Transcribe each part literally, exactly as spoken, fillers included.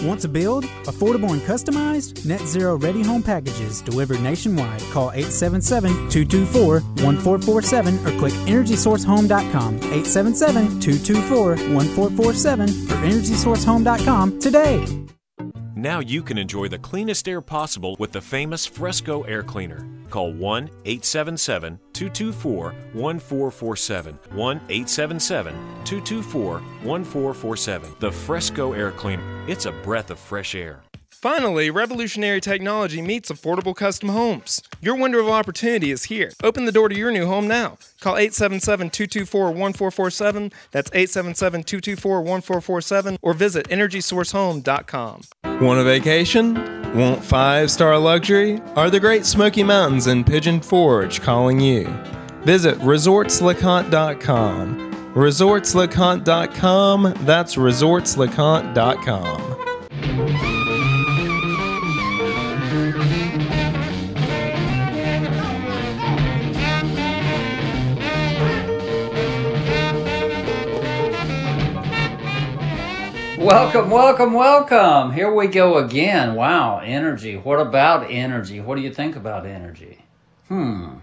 Want to build? Affordable and customized? Net Zero Ready Home Packages delivered nationwide. Call eight seven seven, two two four, one four four seven or click energy source home dot com. eight seven seven, two two four, one four four seven or energy source home dot com today. Now you can enjoy the cleanest air possible with the famous Fresco Air Cleaner. Call one eight seven seven, two two four, one four four seven. one eight seven seven, two two four, one four four seven. The Fresco Air Cleaner. It's a breath of fresh air. Finally, revolutionary technology meets affordable custom homes. Your window of opportunity is here. Open the door to your new home now. Call eight seven seven, two two four, one four four seven. That's eight seven seven, two two four, one four four seven or visit energy source home dot com. Want a vacation? Want five-star luxury? Are the Great Smoky Mountains in Pigeon Forge calling you? Visit resorts lecompte dot com. resorts lecompte dot com. That's resorts lecompte dot com. Welcome, welcome, welcome. Here we go again. Wow, energy. What about energy? What do you think about energy? Hmm.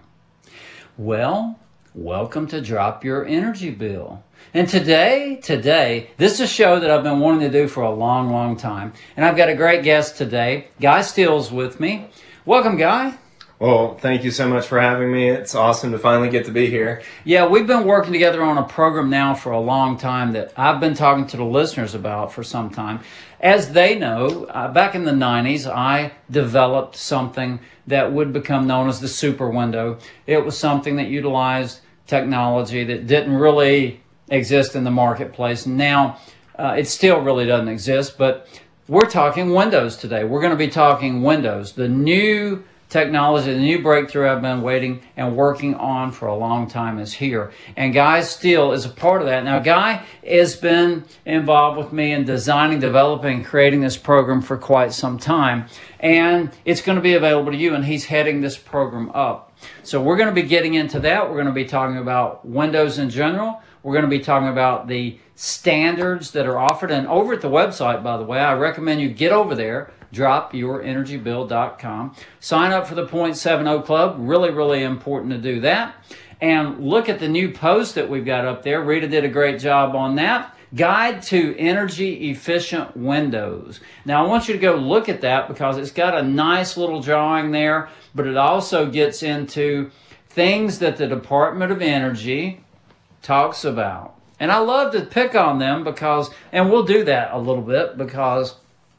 Well, welcome to Drop Your Energy Bill. And today, today, this is a show that I've been wanting to do for a long, long time. And I've got a great guest today. Guy Steele's with me. Welcome, Guy. Well, thank you so much for having me. It's awesome to finally get to be here. Yeah, we've been working together on a program now for a long time that I've been talking to the listeners about for some time. As they know, uh, back in the nineties, I developed something that would become known as the super window. It was something that utilized technology that didn't really exist in the marketplace. Now, uh, it still really doesn't exist, but we're talking Windows today. We're going to be talking Windows, the new technology, the new breakthrough I've been waiting and working on for a long time is here. And Guy Steele is a part of that. Now, Guy has been involved with me in designing, developing, creating this program for quite some time. And it's going to be available to you, and he's heading this program up. So we're going to be getting into that. We're going to be talking about Windows in general. We're going to be talking about the standards that are offered. And over at the website, by the way, I recommend you get over there, drop your energy bill dot com. Sign up for the point seven oh Club. Really, really important to do that. And look at the new post that we've got up there. Rita did a great job on that. Guide to Energy Efficient Windows. Now, I want you to go look at that because it's got a nice little drawing there, but it also gets into things that the Department of Energy talks about. And I love to pick on them because, and we'll do that a little bit because,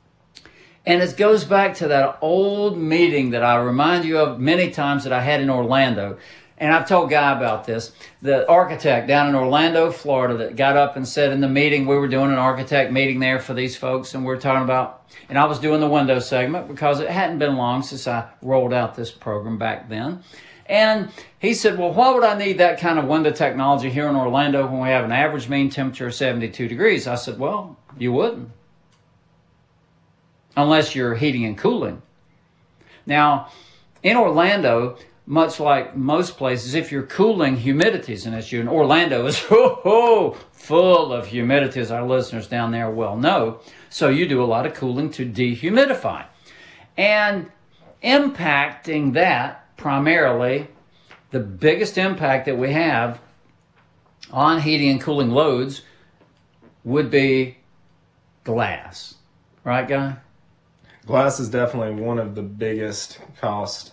and it goes back to that old meeting that I remind you of many times that I had in Orlando. And I've told Guy about this. The architect down in Orlando, Florida, that got up and said in the meeting, we were doing an architect meeting there for these folks, and we were talking about, and I was doing the Windows segment because it hadn't been long since I rolled out this program back then. And he said, well, why would I need that kind of window technology here in Orlando when we have an average mean temperature of seventy-two degrees? I said, well, you wouldn't, unless you're heating and cooling. Now, in Orlando, much like most places, if you're cooling, humidity's an issue. And Orlando is oh, oh, full of humidity, as our listeners down there well know. So you do a lot of cooling to dehumidify. And impacting that, primarily, the biggest impact that we have on heating and cooling loads would be glass. Right, Guy? Glass is definitely one of the biggest costs.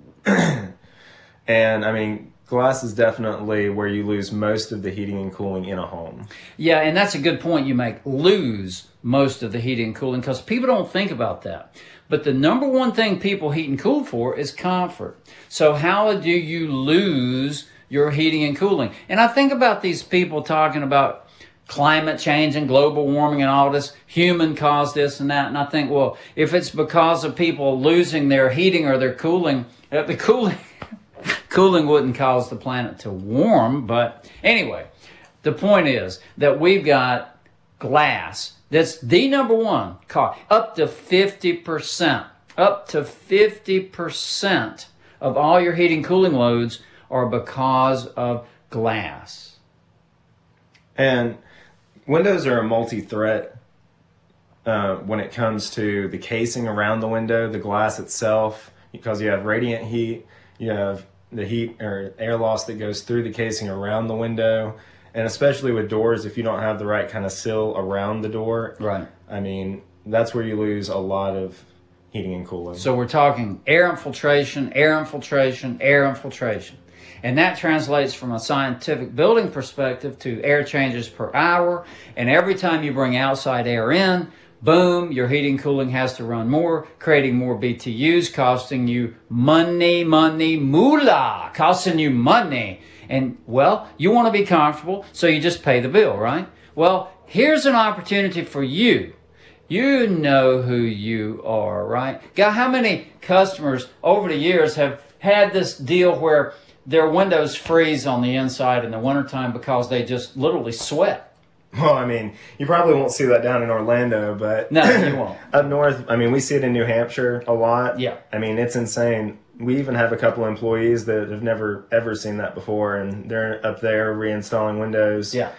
And, I mean, glass is definitely where you lose most of the heating and cooling in a home. Yeah, and that's a good point you make. Lose most of the heating and cooling because people don't think about that. But the number one thing people heat and cool for is comfort. So how do you lose your heating and cooling? And I think about these people talking about climate change and global warming and all this, human caused this and that. And I think, well, if it's because of people losing their heating or their cooling, uh, the cooling, cooling wouldn't cause the planet to warm. But anyway, the point is that we've got glass. That's the number one cause. Up to fifty percent. Up to fifty percent of all your heating cooling loads are because of glass. And windows are a multi-threat uh, when it comes to the casing around the window, the glass itself, because you have radiant heat, you have the heat or air loss that goes through the casing around the window. And especially with doors, if you don't have the right kind of sill around the door, Right. I mean, that's where you lose a lot of heating and cooling. So we're talking air infiltration, air infiltration, air infiltration. And that translates from a scientific building perspective to air changes per hour. And every time you bring outside air in, boom, your heating cooling has to run more, creating more B T Us, costing you money, money, moolah, costing you money. And, well, you want to be comfortable, so you just pay the bill, right? Well, here's an opportunity for you. You know who you are, right? God, how many customers over the years have had this deal where their windows freeze on the inside in the wintertime because they just literally sweat? Well, I mean, you probably won't see that down in Orlando, but No, you won't. up north, I mean, we see it in New Hampshire a lot. Yeah. I mean, it's insane. We even have a couple of employees that have never, ever seen that before, and they're up there reinstalling windows. Yeah.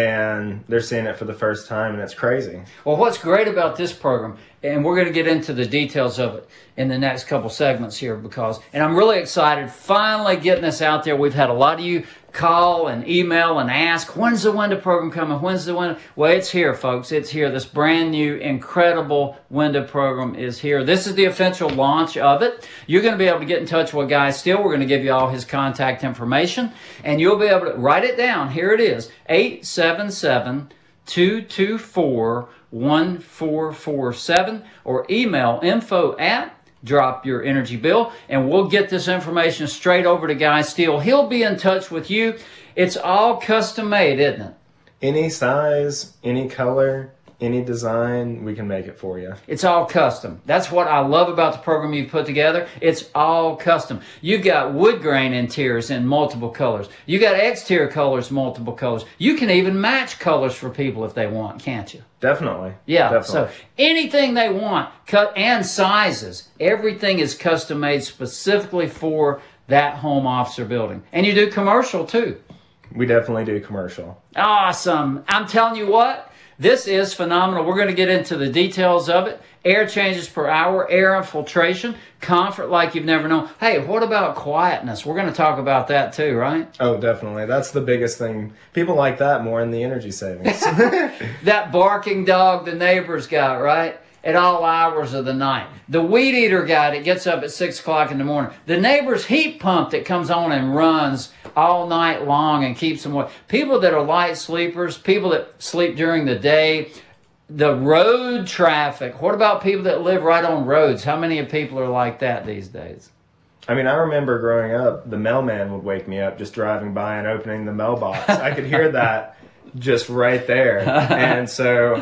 And they're seeing it for the first time, and it's crazy. Well, what's great about this program, and we're going to get into the details of it in the next couple segments here, because, and I'm really excited, finally getting this out there. We've had a lot of you call and email and ask, when's the window program coming? When's the window? Well, it's here, folks. It's here. This brand new, incredible window program is here. This is the official launch of it. You're going to be able to get in touch with Guy Steele. We're going to give you all his contact information, and you'll be able to write it down. Here it is, eight seven seven, two two four, one four four seven, or email info at drop your energy bill, and we'll get this information straight over to Guy Steele. He'll be in touch with you. It's all custom made, isn't it? Any size, any color, any design, we can make it for you. It's all custom. That's what I love about the program you put together. It's all custom. You got wood grain interiors in multiple colors. You got exterior colors, multiple colors. You can even match colors for people if they want, can't you? Definitely. Yeah, Definitely. so anything they want, cut and sizes, everything is custom made specifically for that home office or building. And you do commercial too. We definitely do commercial. Awesome. I'm telling you what, this is phenomenal. We're going to get into the details of it. Air changes per hour, air infiltration, comfort like you've never known. Hey, what about quietness? We're going to talk about that too, right? Oh, definitely. That's the biggest thing. People like that more than the energy savings. That barking dog the neighbors got, right? At all hours of the night. The weed eater guy that gets up at six o'clock in the morning. The neighbor's heat pump that comes on and runs all night long and keeps them awake. People that are light sleepers, people that sleep during the day. The road traffic. What about people that live right on roads? How many of people are like that these days? I mean, I remember growing up, the mailman would wake me up just driving by and opening the mailbox. I could hear that just right there. And so,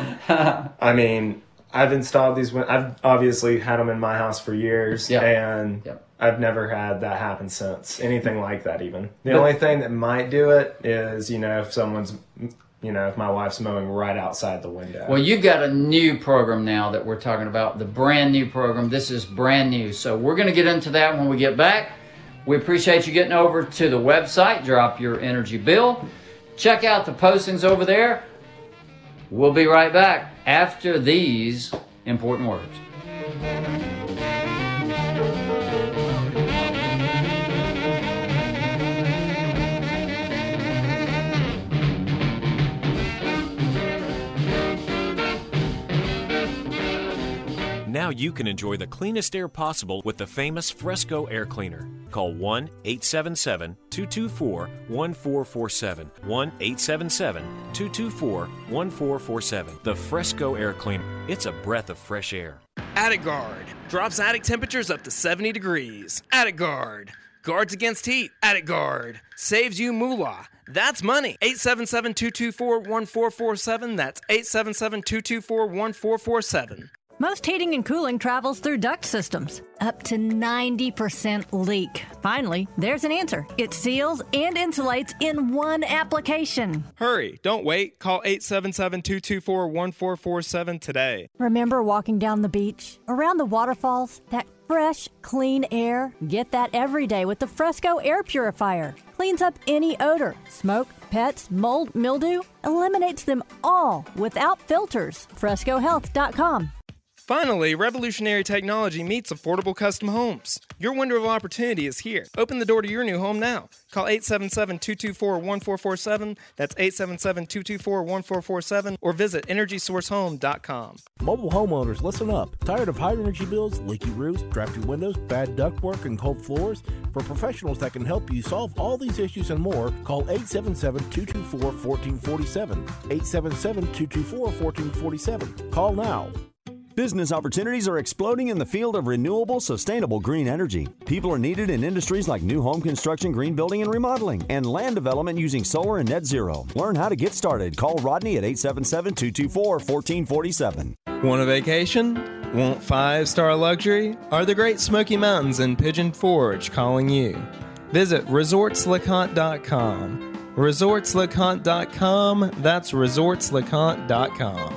I mean, I've installed these, I've obviously had them in my house for years, Yep. and Yep. I've never had that happen since, anything like that even. The But- only thing that might do it is, you know, if someone's, you know, if my wife's mowing right outside the window. Well, you've got a new program now that we're talking about, the brand new program. This is brand new. So we're going to get into that when we get back. We appreciate you getting over to the website, Drop Your Energy Bill. Check out the postings over there. We'll be right back after these important words. Now you can enjoy the cleanest air possible with the famous Fresco Air Cleaner. Call one eight seven seven, two two four, one four four seven. one eight seven seven, two two four, one four four seven. The Fresco Air Cleaner. It's a breath of fresh air. Attic Guard drops attic temperatures up to seventy degrees. Attic Guard guards against heat. Attic Guard saves you moolah. That's money. eight seven seven, two two four, one four four seven. That's eight seven seven, two two four, one four four seven. Most heating and cooling travels through duct systems. Up to ninety percent leak. Finally, there's an answer. It seals and insulates in one application. Hurry, don't wait. Call eight seven seven, two two four, one four four seven today. Remember walking down the beach, around the waterfalls, that fresh, clean air? Get that every day with the Fresco Air Purifier. Cleans up any odor, smoke, pets, mold, mildew, eliminates them all without filters. Fresco Health dot com. Finally, revolutionary technology meets affordable custom homes. Your window of opportunity is here. Open the door to your new home now. Call eight seven seven, two two four, one four four seven. That's eight seven seven, two two four, one four four seven or visit energy source home dot com. Mobile homeowners, listen up. Tired of high energy bills, leaky roofs, drafty windows, bad ductwork, and cold floors? For professionals that can help you solve all these issues and more, call eight seven seven, two two four, one four four seven. eight seven seven, two two four, one four four seven. Call now. Business opportunities are exploding in the field of renewable, sustainable green energy. People are needed in industries like new home construction, green building and remodeling, and land development using solar and net zero. Learn how to get started. Call Rodney at eight seven seven, two two four, one four four seven. Want a vacation? Want five-star luxury? Are the Great Smoky Mountains in Pigeon Forge calling you? Visit resorts lecompte dot com. resorts lecompte dot com. That's resorts lecompte dot com.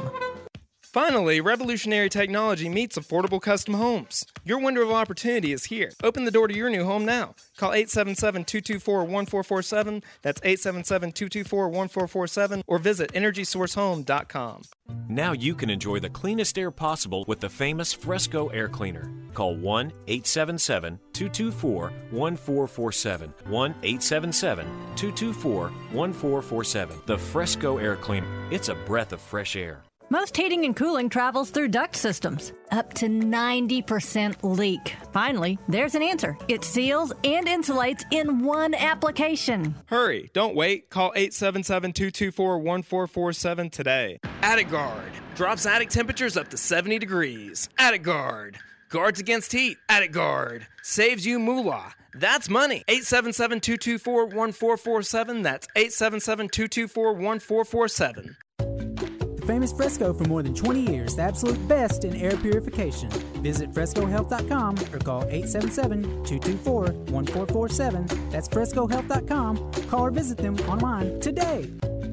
Finally, revolutionary technology meets affordable custom homes. Your window of opportunity is here. Open the door to your new home now. Call eight seven seven, two two four, one four four seven. That's eight seven seven, two two four, one four four seven or visit energy source home dot com. Now you can enjoy the cleanest air possible with the famous Fresco Air Cleaner. Call one eight seven seven, two two four, one four four seven. one eight seven seven, two two four, one four four seven. The Fresco Air Cleaner. It's a breath of fresh air. Most heating and cooling travels through duct systems. Up to ninety percent leak. Finally, there's an answer. It seals and insulates in one application. Hurry, don't wait. Call eight seven seven, two two four, one four four seven today. Attic Guard drops attic temperatures up to seventy degrees. Attic Guard guards against heat. Attic Guard saves you moolah. That's money. eight seven seven, two two four, one four four seven. That's eight seven seven, two two four, one four four seven. Famous Fresco for more than twenty years, the absolute best in air purification. Visit fresco health dot com or call eight seven seven, two two four, one four four seven. That's fresco health dot com. Call or visit them online today.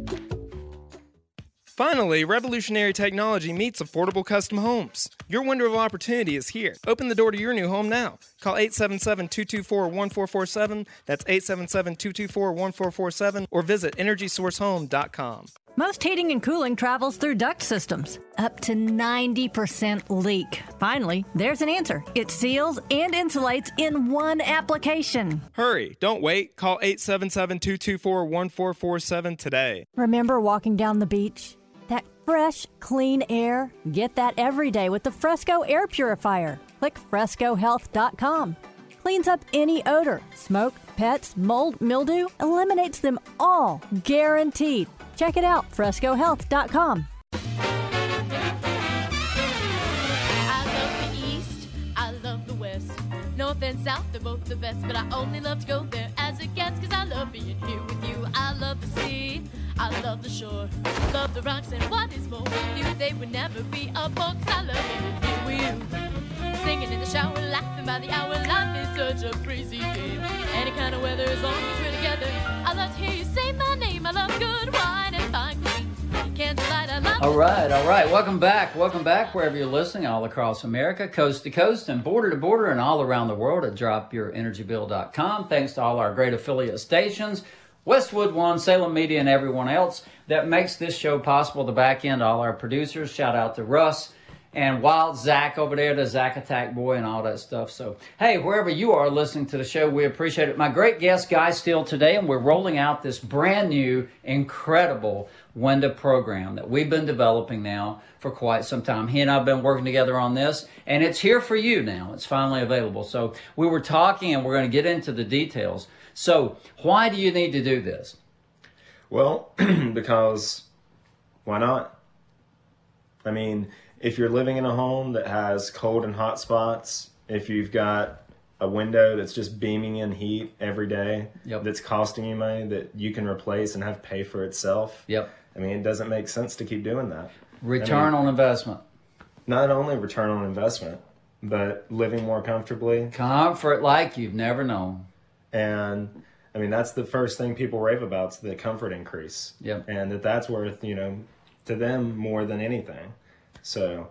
Finally, revolutionary technology meets affordable custom homes. Your window of opportunity is here. Open the door to your new home now. Call eight seven seven, two two four, one four four seven. That's eight seven seven, two two four, one four four seven or visit energy source home dot com. Most heating and cooling travels through duct systems. Up to ninety percent leak. Finally, there's an answer. It seals and insulates in one application. Hurry, don't wait. Call eight seven seven, two two four, one four four seven today. Remember walking down the beach? That fresh, clean air? Get that every day with the Fresco Air Purifier. Click fresco health dot com. Cleans up any odor, smoke, pets, mold, mildew, eliminates them all, guaranteed. Check it out, fresco health dot com. I love the East, I love the West. North and South, they're both the best, but I only love to go there as a guest, cause I love being here with you. I love the sea, I love the shore, love the rocks, and what is more with you, they would never be a bore, cause I love being here with you. Singing in the shower, laughing by the hour, life is such a breezy game. Any kind of weather, as long as we're together. I love to hear you say my name, I love good wine and fine cuisine. Candlelight, I love. All right, all right. Welcome back. Welcome back wherever you're listening, all across America, coast to coast and border to border and all around the world at drop your energy bill dot com. Thanks to all our great affiliate stations, Westwood One, Salem Media, and everyone else that makes this show possible. The back end, all our producers. Shout out to Russ and Wild Zach over there, the Zach Attack Boy and all that stuff. So, hey, wherever you are listening to the show, we appreciate it. My great guest, Guy Steele, today, and we're rolling out this brand new, incredible window program that we've been developing now for quite some time. He and I have been working together on this, and it's here for you now. It's finally available. So we were talking, and we're going to get into the details. So why do you need to do this? Well, because why not? I mean, if you're living in a home that has cold and hot spots, if you've got a window that's just beaming in heat every day, yep, that's costing you money that you can replace and have pay for itself, yep, I mean, it doesn't make sense to keep doing that. Return I mean, on investment. Not only return on investment, but living more comfortably. Comfort like you've never known. And I mean, that's the first thing people rave about, is the comfort increase. Yep. And that that's worth, you know, to them more than anything. So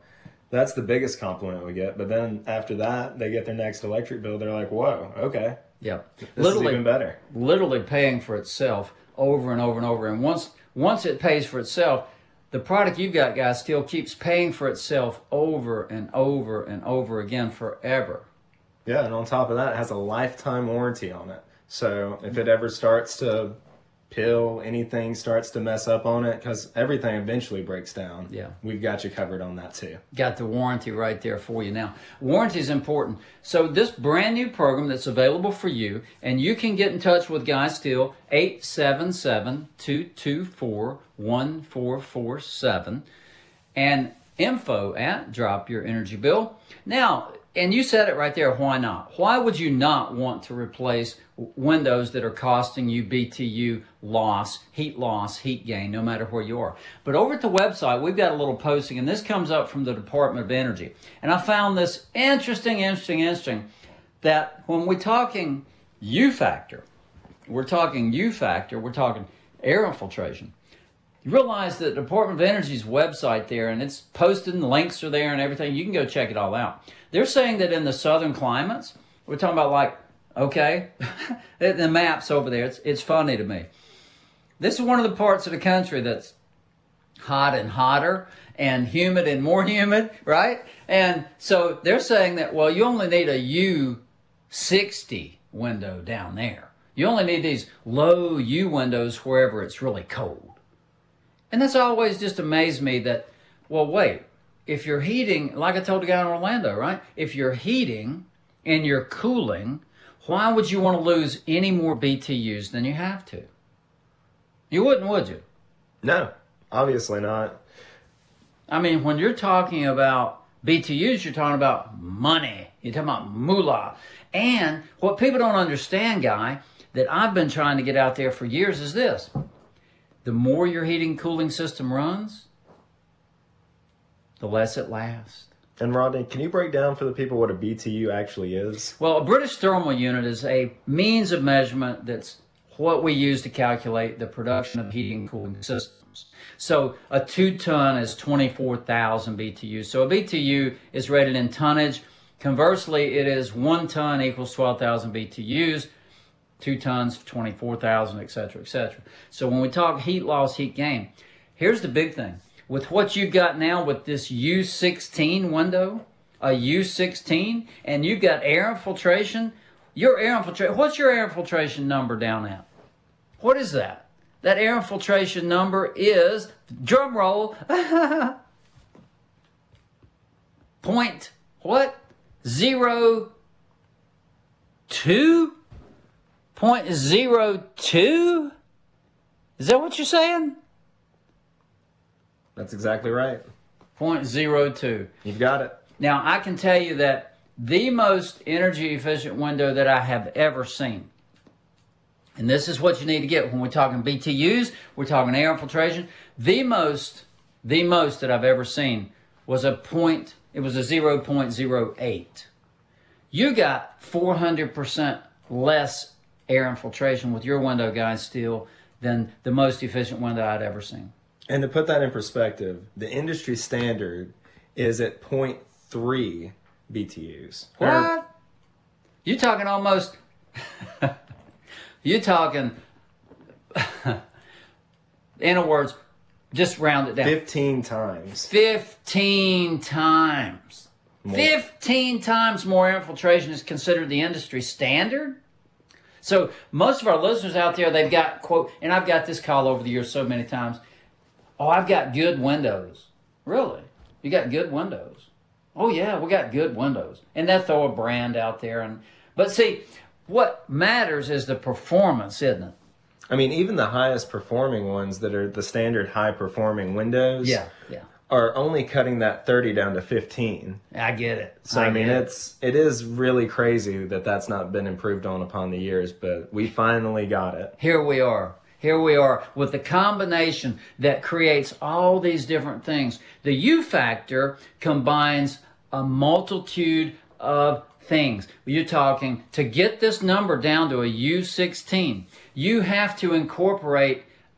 That's the biggest compliment we get. But then after that, they get their next electric bill. They're like, whoa, okay. Yeah. This literally, is even better. Literally paying for itself over and over and over. And once once it pays for itself, the product you've got, guys, still keeps paying for itself over and over and over again forever. Yeah, and on top of that, it has a lifetime warranty on it. So if it ever starts to pill, anything starts to mess up on it, because everything eventually breaks down. Yeah. We've got you covered on that too. Got the warranty right there for you. Now, warranty is important. So this brand new program that's available for you, and you can get in touch with Guy Steel, eight seven seven, two two four, one four four seven, and info at Drop Your Energy Bill. Now, and you said it right there, why not? Why would you not want to replace windows that are costing you B T U loss, heat loss, heat gain, no matter where you are? But over at the website, we've got a little posting, and this comes up from the Department of Energy. And I found this interesting, interesting, interesting, that when we're talking U factor, we're talking U factor, we're talking air infiltration. You realize that the Department of Energy's website there, and it's posted and the links are there and everything, you can go check it all out. They're saying that in the southern climates, we're talking about like, okay, the maps over there, it's, it's funny to me. This is one of the parts of the country that's hot and hotter and humid and more humid, right? And so they're saying that, well, you only need a U sixty window down there. You only need these low U windows wherever it's really cold. And that's always just amazed me that, well, wait, if you're heating, like I told the guy in Orlando, right? If you're heating and you're cooling, why would you want to lose any more B T Us than you have to? You wouldn't, would you? No, obviously not. I mean, when you're talking about B T Us, you're talking about money. You're talking about moolah. And what people don't understand, Guy, that I've been trying to get out there for years is this. The more your heating cooling system runs, the less it lasts. And Rodney, can you break down for the people what a B T U actually is? Well, a British thermal unit is a means of measurement that's what we use to calculate the production of heating and cooling systems. So a two ton is twenty-four thousand B T Us. So a B T U is rated in tonnage. Conversely, it is one ton equals twelve thousand B T Us. Two tons, twenty-four thousand, et cetera, et cetera. So when we talk heat loss, heat gain, here's the big thing. With what you've got now with this U sixteen window, a U sixteen, and you've got air infiltration, your air infiltration, what's your air infiltration number down at? What is that? That air infiltration number is, drum roll, point, what? Zero two? Point zero two? Is that what you're saying? That's exactly right. Point zero two. You've got it. Now, I can tell you that the most energy efficient window that I have ever seen, and this is what you need to get when we're talking B T Us, we're talking air infiltration, the most, the most that I've ever seen was a point, it was a zero point zero eight. You got four hundred percent less air infiltration with your window, Guy Steel, than the most efficient window I'd ever seen. And to put that in perspective, the industry standard is at zero point three B T Us. What? You're talking almost, you're talking, in other words, just round it down. fifteen times. fifteen times. More. fifteen times more infiltration is considered the industry standard. So most of our listeners out there, they've got, quote, and I've got this call over the years so many times, oh, I've got good windows. Really? You got good windows? Oh, yeah, we got good windows. And they'll throw a brand out there. And But see, what matters is the performance, isn't it? I mean, even the highest performing ones that are the standard high performing windows yeah, yeah. are only cutting that thirty down to fifteen. I get it. So, I, I mean, it. it's, it is really crazy that that's not been improved on upon the years, but we finally got it. Here we are. Here we are with the combination that creates all these different things. The U factor combines a multitude of things. You're talking, to get this number down to a U sixteen, you have to incorporate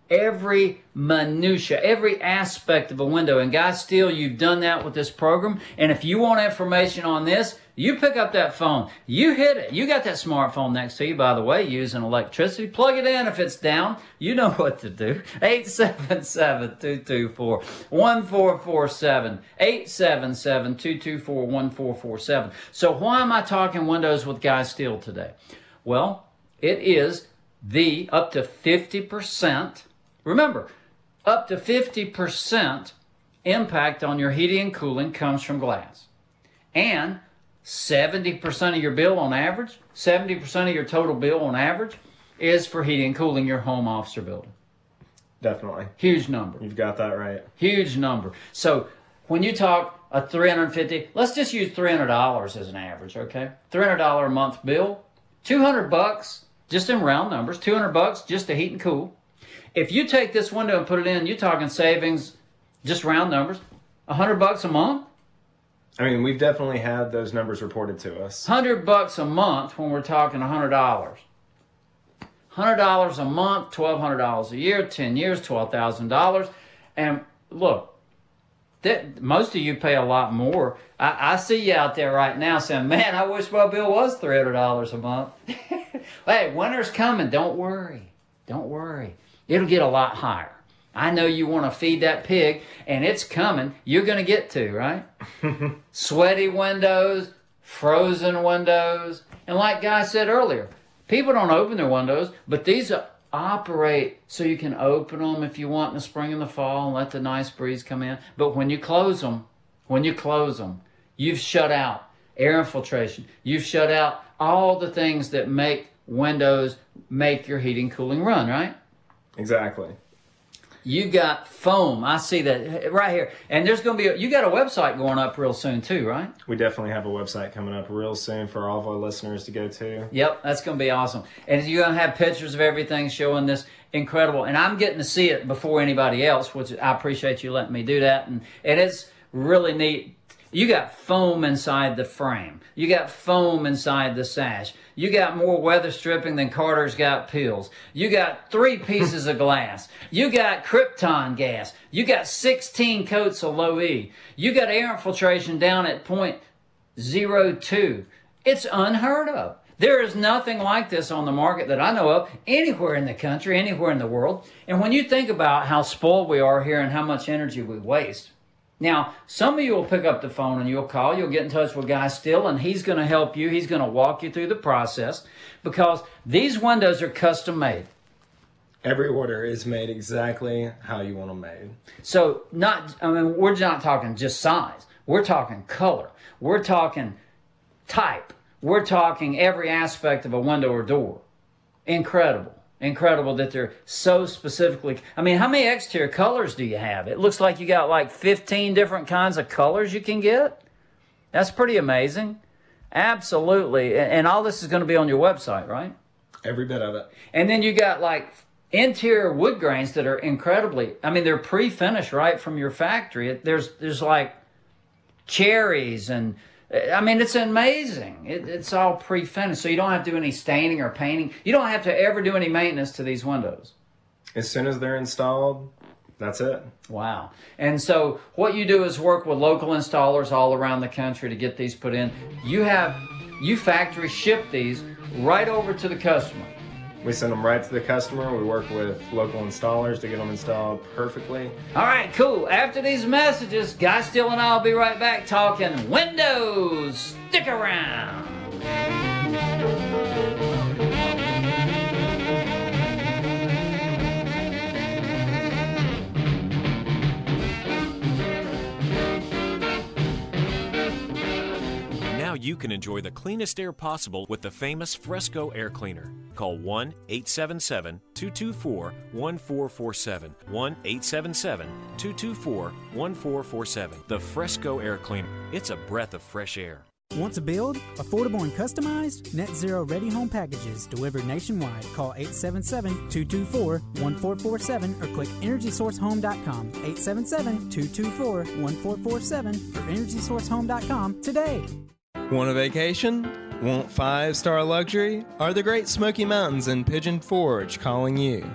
every minutia, every aspect of a window. And Guy Steel, you've done that with this program. And if you want information on this, you pick up that phone. You hit it. You got that smartphone next to you, by the way, using electricity. Plug it in if it's down. You know what to do. eight seven seven, two two four, one four four seven. eight seven seven, two two four, one four four seven. So why am I talking windows with Guy Steel today? Well, it is the up to fifty percent. Remember, up to fifty percent impact on your heating and cooling comes from glass. And seventy percent of your bill on average, seventy percent of your total bill on average is for heating and cooling your home, office, or building. Definitely. Huge number. You've got that right. Huge number. So when you talk a three hundred fifty dollars, let's just use three hundred dollars as an average, okay? three hundred dollars a month bill, two hundred bucks, just in round numbers, two hundred bucks just to heat and cool. If you take this window and put it in, you're talking savings, just round numbers, one hundred bucks a month. I mean, we've definitely had those numbers reported to us. one hundred bucks a month when we're talking one hundred dollars. one hundred dollars a month, twelve hundred dollars a year, ten years, twelve thousand dollars. And look, that, most of you pay a lot more. I, I see you out there right now saying, man, I wish my bill was three hundred dollars a month. Hey, winter's coming. Don't worry. Don't worry. It'll get a lot higher. I know you want to feed that pig, and it's coming. You're going to get to, right? Sweaty windows, frozen windows. And like Guy said earlier, people don't open their windows, but these operate so you can open them if you want in the spring and the fall and let the nice breeze come in. But when you close them, when you close them, you've shut out air infiltration. You've shut out all the things that make windows make your heating cooling run, right? Exactly. You got foam. I see that right here. And there's going to be, a, you got a website going up real soon too, right? We definitely have a website coming up real soon for all of our listeners to go to. Yep, that's going to be awesome. And you're going to have pictures of everything showing this incredible. And I'm getting to see it before anybody else, which I appreciate you letting me do that. And it is really neat. You got foam inside the frame. You got foam inside the sash. You got more weather stripping than Carter's got pills. You got three pieces of glass. You got Krypton gas. You got sixteen coats of low E. You got air infiltration down at point zero two. It's unheard of. There is nothing like this on the market that I know of anywhere in the country, anywhere in the world. And when you think about how spoiled we are here and how much energy we waste, now, some of you will pick up the phone and you'll call. You'll get in touch with Guy Steel, and he's going to help you. He's going to walk you through the process because these windows are custom made. Every order is made exactly how you want them made. So, not, I mean, we're not talking just size. We're talking color. We're talking type. We're talking every aspect of a window or door. Incredible. Incredible that they're so specifically. I mean, how many exterior colors do you have? It looks like you got like fifteen different kinds of colors you can get. That's pretty amazing. Absolutely. And all this is going to be on your website, right? Every bit of it. And then you got like interior wood grains that are incredibly, I mean, they're pre-finished right from your factory. There's, there's like cherries and, I mean, it's amazing. It, it's all pre-finished, so you don't have to do any staining or painting. You don't have to ever do any maintenance to these windows. As soon as they're installed, that's it. Wow. And so what you do is work with local installers all around the country to get these put in. You have, you factory ship these right over to the customer. We send them right to the customer. We work with local installers to get them installed perfectly. All right, cool. After these messages, Guy Steel and I will be right back talking windows. Stick around. Now you can enjoy the cleanest air possible with the famous Fresco Air Cleaner. Call one eight seven seven, two two four, one four four seven. one eight seven seven, two two four, one four four seven. The Fresco Air Cleaner. It's a breath of fresh air. Want to build? Affordable and customized? Net Zero Ready Home Packages delivered nationwide. Call eight seven seven, two two four, one four four seven or click energy source home dot com. eight seven seven, two two four, one four four seven or energy source home dot com today. Want a vacation? Want five-star luxury? Are the Great Smoky Mountains and Pigeon Forge calling you?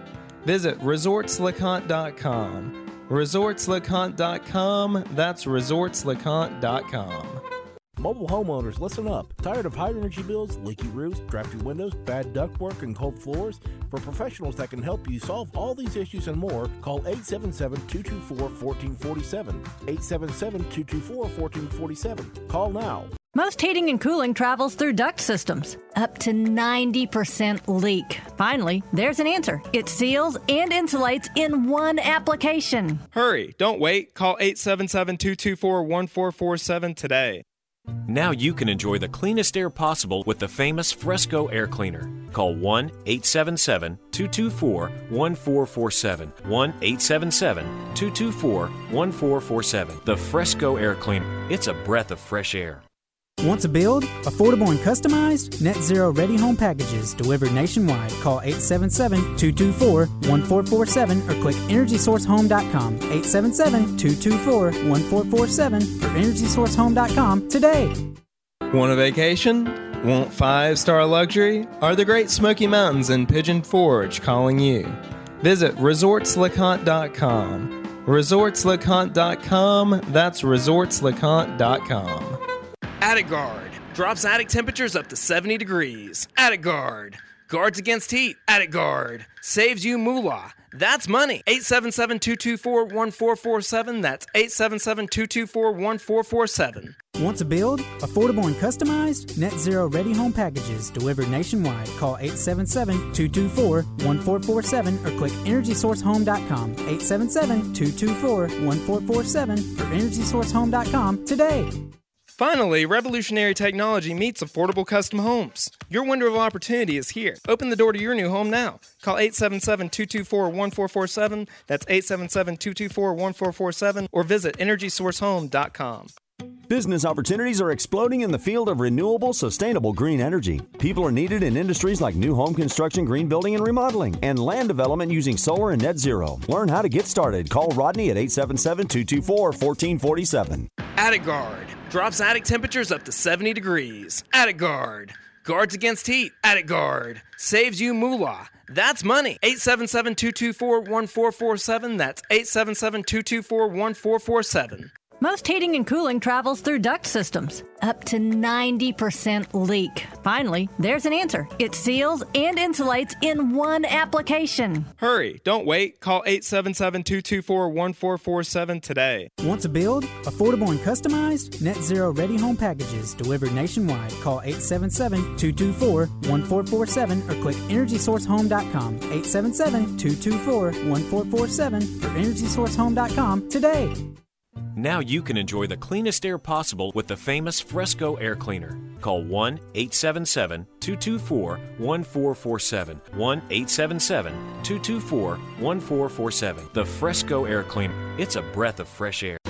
Visit resorts lecompte dot com. resorts lecompte dot com, that's resorts lecompte dot com. Mobile homeowners, listen up. Tired of high energy bills, leaky roofs, drafty windows, bad ductwork, and cold floors? For professionals that can help you solve all these issues and more, call eight seven seven, two two four, one four four seven. eight seven seven, two two four, one four four seven. Call now. Most heating and cooling travels through duct systems. Up to ninety percent leak. Finally, there's an answer. It seals and insulates in one application. Hurry, don't wait. Call eight seven seven, two two four, one four four seven today. Now you can enjoy the cleanest air possible with the famous Fresco Air Cleaner. Call one eight seven seven, two two four, one four four seven. one eight seven seven, two two four, one four four seven. The Fresco Air Cleaner. It's a breath of fresh air. Want to build? Affordable and customized? Net Zero Ready Home Packages delivered nationwide. Call eight seven seven, two two four, one four four seven or click energy source home dot com. eight seven seven, two two four, one four four seven or energy source home dot com today. Want a vacation? Want five-star luxury? Are the Great Smoky Mountains in Pigeon Forge calling you? Visit resorts lecompte dot com. resorts lecompte dot com, that's resorts lecompte dot com. Attic Guard drops attic temperatures up to seventy degrees. Attic Guard guards against heat. Attic Guard saves you moolah. That's money. eight seven seven, two two four, one four four seven. That's eight seven seven, two two four, one four four seven. Want to build? Affordable and customized? Net Zero Ready Home Packages delivered nationwide. Call eight seven seven, two two four, one four four seven or click energy source home dot com. eight seven seven, two two four, one four four seven or energy source home dot com today. Finally, revolutionary technology meets affordable custom homes. Your window of opportunity is here. Open the door to your new home now. Call eight seven seven, two two four, one four four seven. That's eight seven seven, two two four, one four four seven or visit energy source home dot com. Business opportunities are exploding in the field of renewable, sustainable green energy. People are needed in industries like new home construction, green building and remodeling, and land development using solar and net zero. Learn how to get started. Call Rodney at eight seven seven, two two four, one four four seven. Attic Guard drops attic temperatures up to seventy degrees. Attic Guard guards against heat. Attic Guard saves you moolah. That's money. eight seven seven, two two four, one four four seven. That's eight seven seven, two two four, one four four seven. Most heating and cooling travels through duct systems. Up to ninety percent leak. Finally, there's an answer. It seals and insulates in one application. Hurry, don't wait. Call eight seven seven, two two four, one four four seven today. Want to build? Affordable and customized? Net Zero Ready Home Packages delivered nationwide. Call eight seven seven, two two four, one four four seven or click energy source home dot com. eight seven seven, two two four, one four four seven or energy source home dot com today. Now you can enjoy the cleanest air possible with the famous Fresco Air Cleaner. Call one eight seven seven, two two four, one four four seven. one eight seven seven, two two four, one four four seven. The Fresco Air Cleaner. It's a breath of fresh air.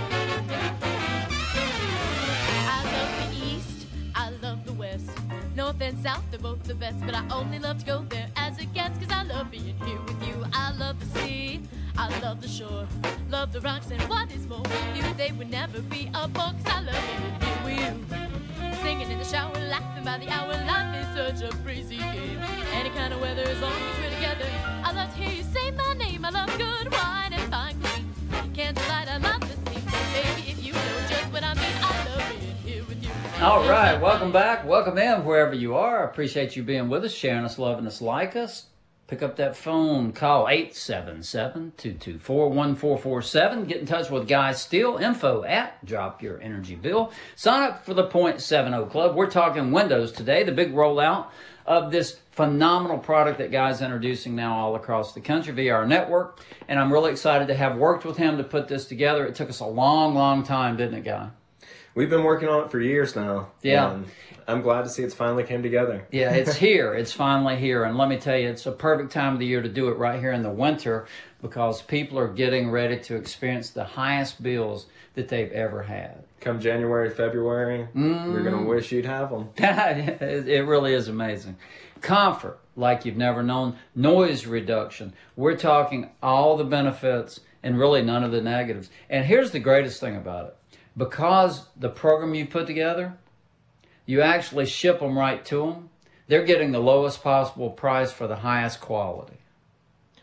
I love the East, I love the West. North and South, they're both the best, but I only love to go there as a guest, cause I love being here with you. I love the sea, I love the shore, love the rocks, and what is more with you, they would never be a bore, cause I love being here with you. Singing in the shower, laughing by the hour, life is such a breezy game. Any kind of weather, as long as we're together. I love to hear you say my name, I love good wine and fine cuisine. Candlelight, I love the scene, baby, if you know just what I mean, I love being here with you. All right, welcome back, welcome in wherever you are. I appreciate you being with us, sharing us, loving us, like us. Pick up that phone, call eight seven seven, two two four, one four four seven. Get in touch with Guy Steele, info at Drop Your Energy Bill. Sign up for the point seven oh Club. We're talking windows today, the big rollout of this phenomenal product that Guy's introducing now all across the country via our network. And I'm really excited to have worked with him to put this together. It took us a long, long time, didn't it, Guy? We've been working on it for years now. Yeah. And I'm glad to see it's finally came together. Yeah, it's here. It's finally here. And let me tell you, it's a perfect time of the year to do it right here in the winter because people are getting ready to experience the highest bills that they've ever had. Come January, February, mm. you're going to wish you'd have them. It really is amazing. Comfort, like you've never known. Noise reduction. We're talking all the benefits and really none of the negatives. And here's the greatest thing about it. Because the program you put together, you actually ship them right to them. They're getting the lowest possible price for the highest quality.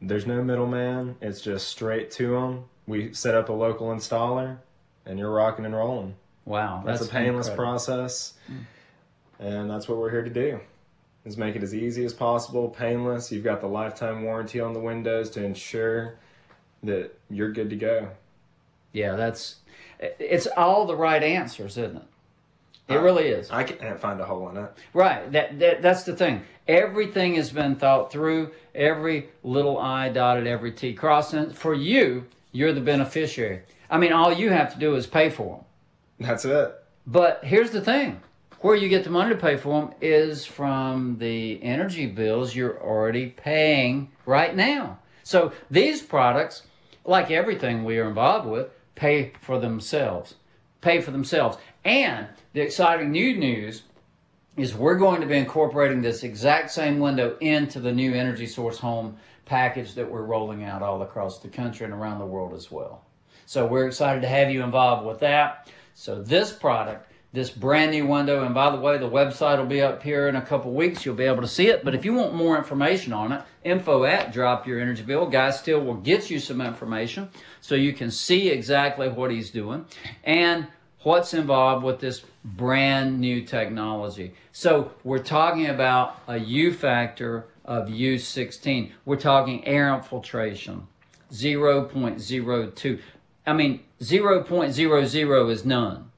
There's no middleman. It's just straight to them. We set up a local installer, and you're rocking and rolling. Wow. That's, that's a painless incredible. process, and that's what we're here to do, is make it as easy as possible, painless. You've got the lifetime warranty on the windows to ensure that you're good to go. Yeah, that's, it's all the right answers, isn't it? It really is. I can't find a hole in it. Right. That, that That's the thing. Everything has been thought through. Every little I dotted, every T crossed. And for you, you're the beneficiary. I mean, all you have to do is pay for them. That's it. But here's the thing. Where you get the money to pay for them is from the energy bills you're already paying right now. So these products, like everything we are involved with, pay for themselves. Pay for themselves. And the exciting new news is we're going to be incorporating this exact same window into the new Energy Source Home package that we're rolling out all across the country and around the world as well. So we're excited to have you involved with that. So this product, this brand new window, and by the way, the website will be up here in a couple weeks. You'll be able to see it. But if you want more information on it, info at Drop Your Energy Bill. Guy Steele will get you some information so you can see exactly what he's doing and what's involved with this brand new technology. So we're talking about a U factor of U sixteen. We're talking air infiltration, zero point zero two. I mean, zero point zero zero is none.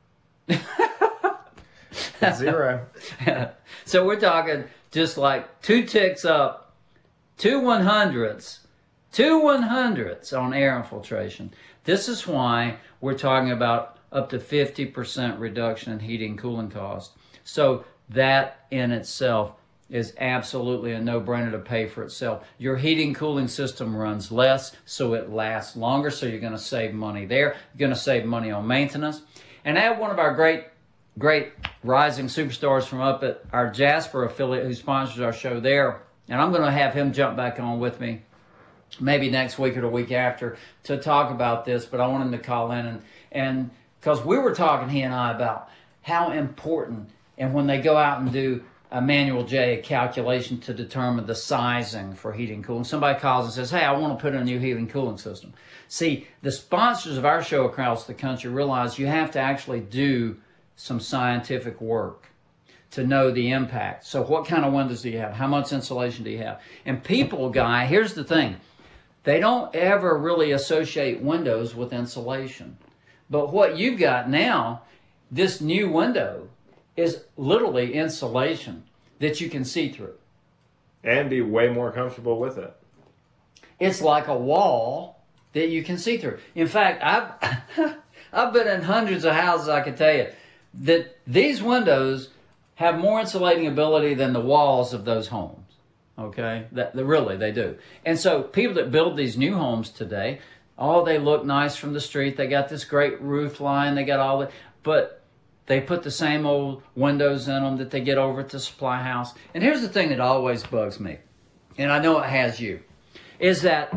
Zero. So we're talking just like two ticks up, two one hundredths, two one hundredths on air infiltration. This is why we're talking about up to fifty percent reduction in heating and cooling costs. So that in itself is absolutely a no-brainer to pay for itself. Your heating cooling system runs less, so it lasts longer, so you're going to save money there. You're going to save money on maintenance. And I have one of our great, great rising superstars from up at our Jasper affiliate who sponsors our show there, and I'm going to have him jump back on with me maybe next week or the week after to talk about this, but I want him to call in and and because we were talking, he and I, about how important, and when they go out and do a manual J, a calculation to determine the sizing for heating and cooling, somebody calls and says, hey, I want to put in a new heating and cooling system. See, the sponsors of our show across the country realize you have to actually do some scientific work to know the impact. So what kind of windows do you have? How much insulation do you have? And people, Guy, here's the thing. They don't ever really associate windows with insulation. But what you've got now, this new window, is literally insulation that you can see through. And be way more comfortable with it. It's like a wall that you can see through. In fact, I've, I've been in hundreds of houses, I can tell you, that these windows have more insulating ability than the walls of those homes. Okay? That, that really, they do. And so people that build these new homes today, oh, they look nice from the street. They got this great roof line. They got all that. But they put the same old windows in them that they get over at the supply house. And here's the thing that always bugs me, and I know it has you, is that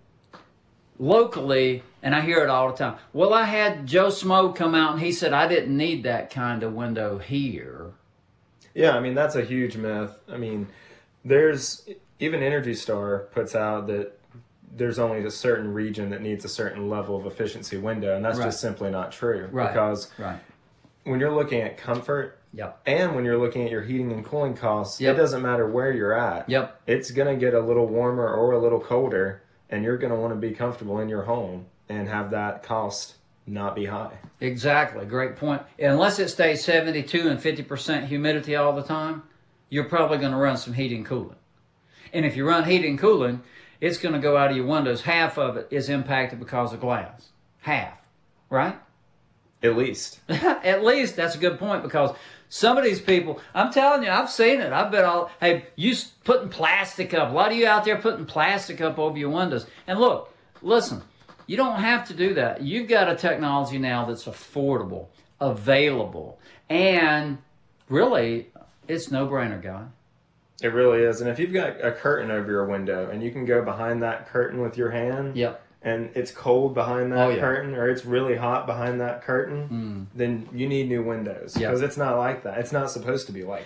locally, and I hear it all the time, well, I had Joe Smo come out and he said I didn't need that kind of window here. Yeah, I mean, that's a huge myth. I mean, there's, even Energy Star puts out that there's only a certain region that needs a certain level of efficiency window, and that's right. just simply not true. Right. Because right. when you're looking at comfort, yep. and when you're looking at your heating and cooling costs, yep. it doesn't matter where you're at. Yep. It's going to get a little warmer or a little colder, and you're going to want to be comfortable in your home and have that cost not be high. Exactly. Great point. Unless it stays seventy-two and fifty percent humidity all the time, you're probably going to run some heating and cooling. And if you run heating and cooling, it's going to go out of your windows. Half of it is impacted because of glass. Half. Right? At least. At least. That's a good point, because some of these people, I'm telling you, I've seen it. I've been all, hey, you putting plastic up. A lot of you out there putting plastic up over your windows. And look, listen, you don't have to do that. You've got a technology now that's affordable, available, and really, it's no-brainer, guy. It really is. And if you've got a curtain over your window and you can go behind that curtain with your hand, yep. and it's cold behind that oh, yeah. curtain, or it's really hot behind that curtain, mm. then you need new windows. Because yep. it's not like that. It's not supposed to be like that.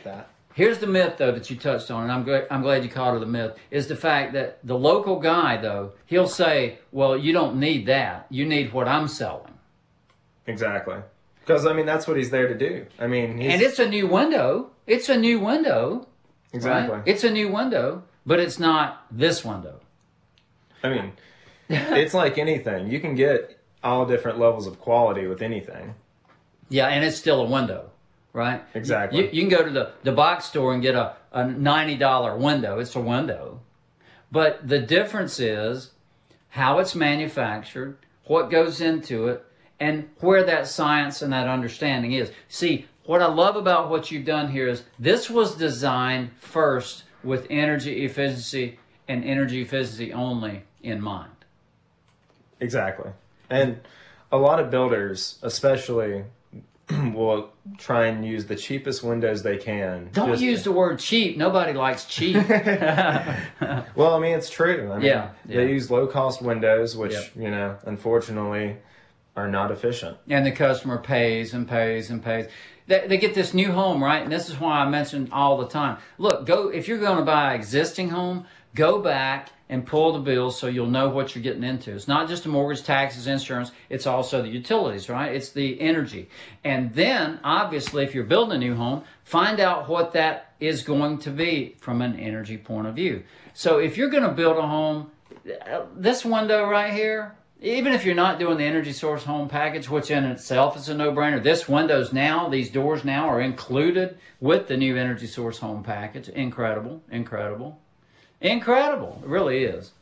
Here's the myth, though, that you touched on, and I'm, glad, I'm glad you called it a myth, is the fact that the local guy, though, he'll say, well, you don't need that. You need what I'm selling. Exactly. Because, I mean, that's what he's there to do. I mean, he's... And it's a new window. It's a new window. Exactly. Right? It's a new window, but it's not this window. I mean, it's like anything. You can get all different levels of quality with anything. Yeah, and it's still a window. Right? Exactly. You, you can go to the, the box store and get a, a ninety dollar window. It's a window. But the difference is how it's manufactured, what goes into it, and where that science and that understanding is. See, what I love about what you've done here is this was designed first with energy efficiency and energy efficiency only in mind. Exactly. And a lot of builders, especially... will try and use the cheapest windows they can. Don't just... use the word cheap. Nobody likes cheap. Well, I mean, it's true. I mean, yeah, yeah. They use low-cost windows, which, yep. you know, unfortunately, are not efficient. And the customer pays and pays and pays. They, they get this new home, right? And this is why I mentioned all the time. Look, go if you're going to buy an existing home, go back and pull the bills so you'll know what you're getting into. It's not just the mortgage, taxes, insurance. It's also the utilities, right? It's the energy. And then, obviously, if you're building a new home, find out what that is going to be from an energy point of view. So if you're going to build a home, this window right here, even if you're not doing the Energy Source Home Package, which in itself is a no-brainer, this windows now, these doors now are included with the new Energy Source Home Package. Incredible, incredible. Incredible. It really is.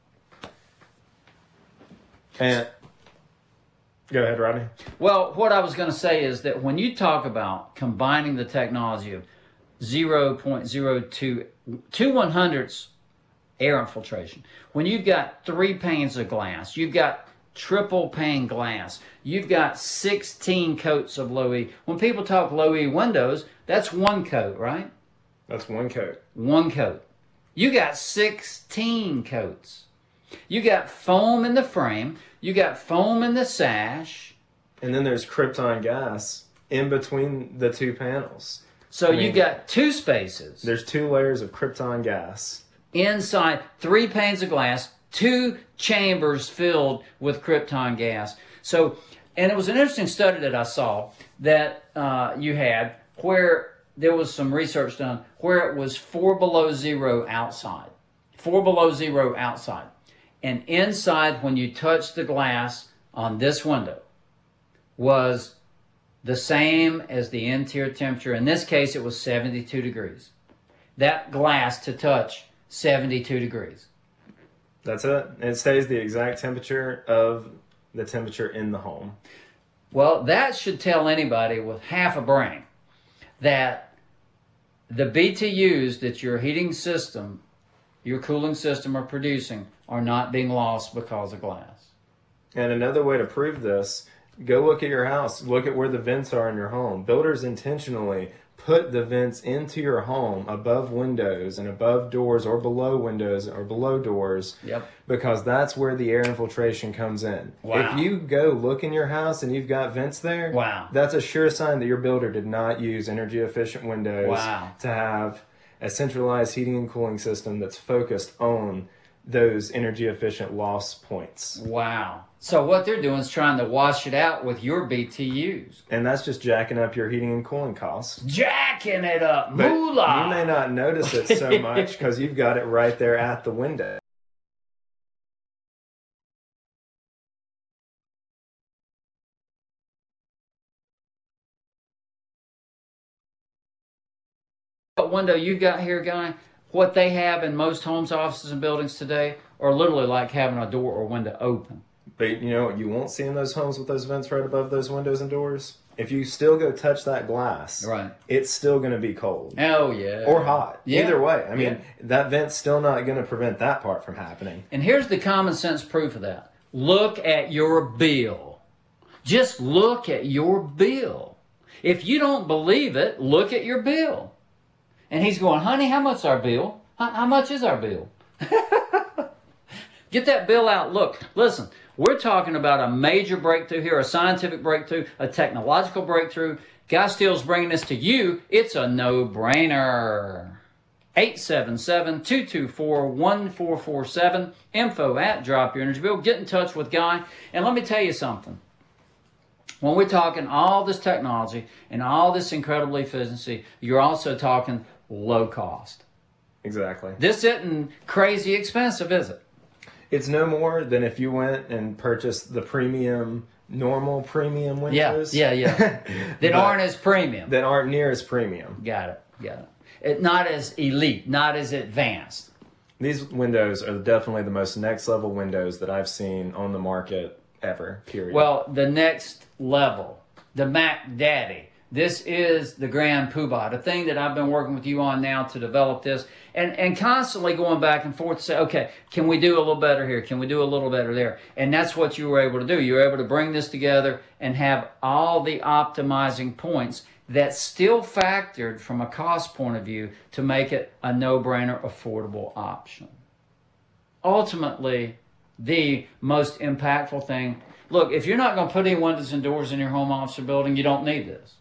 And go ahead, Rodney. Well, what I was going to say is that when you talk about combining the technology of zero point zero two, two one hundredths air infiltration, when you've got three panes of glass, you've got triple pane glass, you've got sixteen coats of low E. When people talk low E windows, that's one coat, right? That's one coat. One coat. You got sixteen coats. You got foam in the frame. You got foam in the sash. And then there's Krypton gas in between the two panels. So I mean, you got two spaces. There's two layers of Krypton gas. Inside, three panes of glass, two chambers filled with Krypton gas. So, and it was an interesting study that I saw that uh, you had where there was some research done where it was four below zero outside. Four below zero outside. And inside, when you touch the glass on this window, was the same as the interior temperature. In this case, it was seventy-two degrees. That glass to touch, seventy-two degrees. That's it. It stays the exact temperature of the temperature in the home. Well, that should tell anybody with half a brain that the B T Us that your heating system, your cooling system are producing are not being lost because of glass. And another way to prove this, go look at your house. Look at where the vents are in your home. Builders intentionally put the vents into your home above windows and above doors or below windows or below doors. Yep. Because that's where the air infiltration comes in. Wow. If you go look in your house and you've got vents there, wow, that's a sure sign that your builder did not use energy efficient windows wow. to have a centralized heating and cooling system that's focused on those energy efficient loss points. Wow. So what they're doing is trying to wash it out with your B T Us. And that's just jacking up your heating and cooling costs. Jacking it up. But moolah. you may not notice it so much because you've got it right there at the window. What window you got here, Guy? What they have in most homes, offices, and buildings today are literally like having a door or window open. But you know what you won't see in those homes with those vents right above those windows and doors? If you still go touch that glass, right, it's still going to be cold. Oh, yeah. Or hot. Yeah. Either way. I mean, yeah. that vent's still not going to prevent that part from happening. And here's the common sense proof of that. Look at your bill. Just look at your bill. If you don't believe it, look at your bill. And he's going, honey, how much is our bill? How, how much is our bill? Get that bill out. Look, listen, we're talking about a major breakthrough here, a scientific breakthrough, a technological breakthrough Guy Steele's bringing this to you. It's a no-brainer. eight seven seven, two two four, one four four seven. Info at Drop Your Energy Bill. Get in touch with Guy. And let me tell you something. When we're talking all this technology and all this incredible efficiency, you're also talking low cost. Exactly. This isn't crazy expensive, is it? It's no more than if you went and purchased the premium, normal premium windows. Yeah, yeah, yeah. that aren't as premium. That aren't near as premium. Got it, got it. it. Not as elite, not as advanced. These windows are definitely the most next level windows that I've seen on the market ever, period. Well, the next level, the Mac Daddy. This is the Grand Poobah, the thing that I've been working with you on now to develop this, and, and constantly going back and forth to say, okay, can we do a little better here? Can we do a little better there? And that's what you were able to do. You were able to bring this together and have all the optimizing points that still factored from a cost point of view to make it a no-brainer, affordable option. Ultimately, the most impactful thing, look, if you're not going to put any windows and doors in your home, office, or building, you don't need this.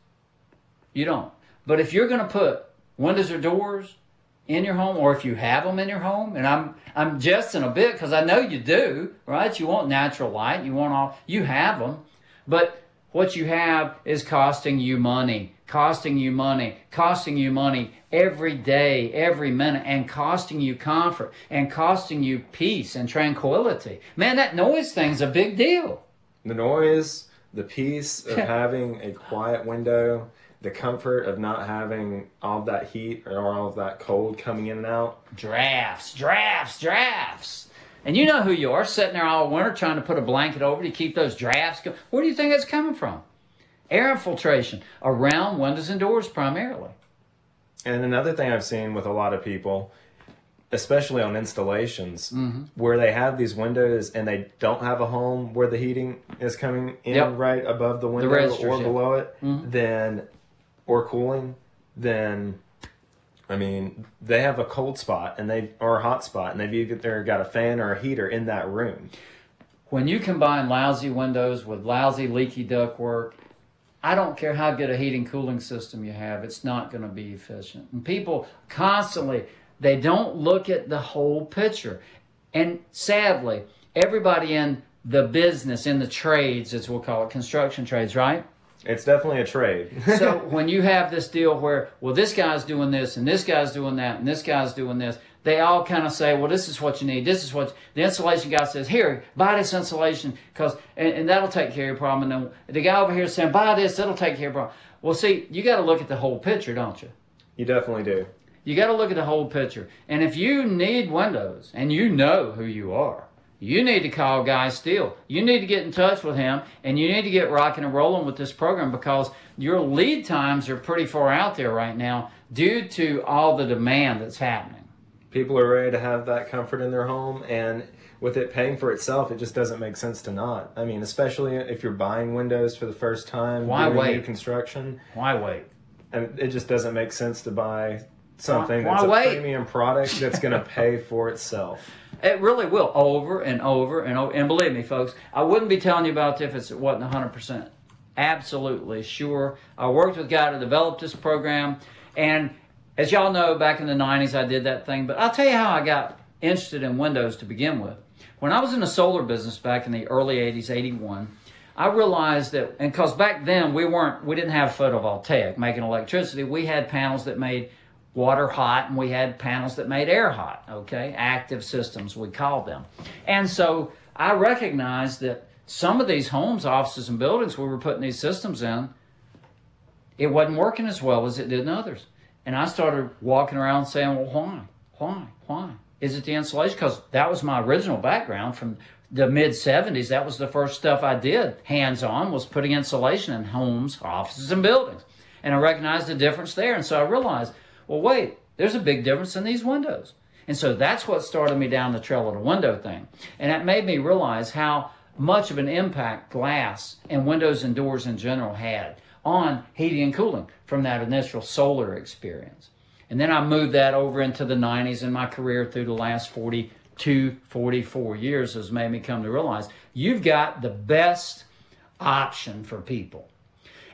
You don't. But if you're going to put windows or doors in your home, or if you have them in your home, and I'm I'm jesting a bit because I know you do, right? You want natural light. You want all. You have them. But what you have is costing you money, costing you money, costing you money every day, every minute, and costing you comfort, and costing you peace and tranquility. Man, that noise thing's a big deal. The noise, the peace of having a quiet window, the comfort of not having all of that heat or all of that cold coming in and out. Drafts, drafts, drafts. And you know who you are, sitting there all winter trying to put a blanket over to keep those drafts going. Where do you think that's coming from? Air infiltration around windows and doors primarily. And another thing I've seen with a lot of people, especially on installations, mm-hmm. where they have these windows and they don't have a home where the heating is coming in yep. right above the window the or below yeah. it, mm-hmm. then or cooling, then I mean they have a cold spot and they or a hot spot and they've either got a fan or a heater in that room. When you combine lousy windows with lousy leaky ductwork, I don't care how good a heating cooling system you have, it's not going to be efficient. And people constantly, they don't look at the whole picture. And sadly, everybody in the business, in the trades, as we'll call it, construction trades, right? It's definitely a trade. So when you have this deal where, well, this guy's doing this, and this guy's doing that, and this guy's doing this, they all kind of say, well, this is what you need. This is what the insulation guy says. Here, buy this insulation, because and, and that'll take care of your problem. And then the guy over here is saying, buy this, that'll take care of your problem. Well, see, you got to look at the whole picture, don't you? You definitely do. You got to look at the whole picture. And if you need windows, and you know who you are, you need to call Guy Steele. You need to get in touch with him, and you need to get rocking and rolling with this program, because your lead times are pretty far out there right now due to all the demand that's happening. People are ready to have that comfort in their home, and with it paying for itself, it just doesn't make sense to not. I mean, especially if you're buying windows for the first time, why doing wait? New construction. Why wait? And it just doesn't make sense to buy something why, that's why a wait? premium product that's going to pay for itself. It really will, over and over and over. And believe me, folks, I wouldn't be telling you about it if it wasn't one hundred percent. Absolutely sure. I worked with a guy to develop this program. And as y'all know, back in the nineties, I did that thing. But I'll tell you how I got interested in windows to begin with. When I was in the solar business back in the early eighties, eighty-one, I realized that, and because back then we weren't, we didn't have photovoltaic making electricity. We had panels that made water hot, and we had panels that made air hot, okay? Active systems, we called them. And so I recognized that some of these homes, offices, and buildings we were putting these systems in, it wasn't working as well as it did in others. And I started walking around saying, well, why? Why? Why? Is it the insulation? Because that was my original background from the mid seventies. That was the first stuff I did hands-on, was putting insulation in homes, offices, and buildings. And I recognized the difference there. And so I realized, well, wait, there's a big difference in these windows. And so that's what started me down the trail of the window thing. And that made me realize how much of an impact glass and windows and doors in general had on heating and cooling from that initial solar experience. And then I moved that over into the nineties, and my career through the last forty-two, forty-four years has made me come to realize you've got the best option for people.